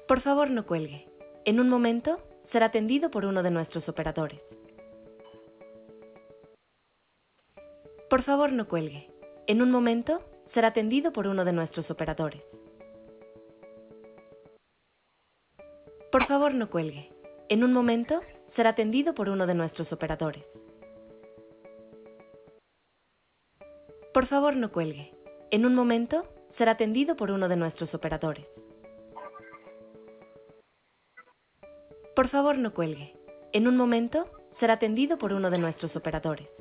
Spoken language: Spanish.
Por favor, no cuelgue. En un momento, será atendido por uno de nuestros operadores. Por favor, no cuelgue. En un momento, será atendido por uno de nuestros operadores. Por favor, no cuelgue. En un momento, será atendido por uno de nuestros operadores. Por favor, no cuelgue. En un momento, será atendido por uno de nuestros operadores. Por favor, no cuelgue. En un momento, será atendido por uno de nuestros operadores.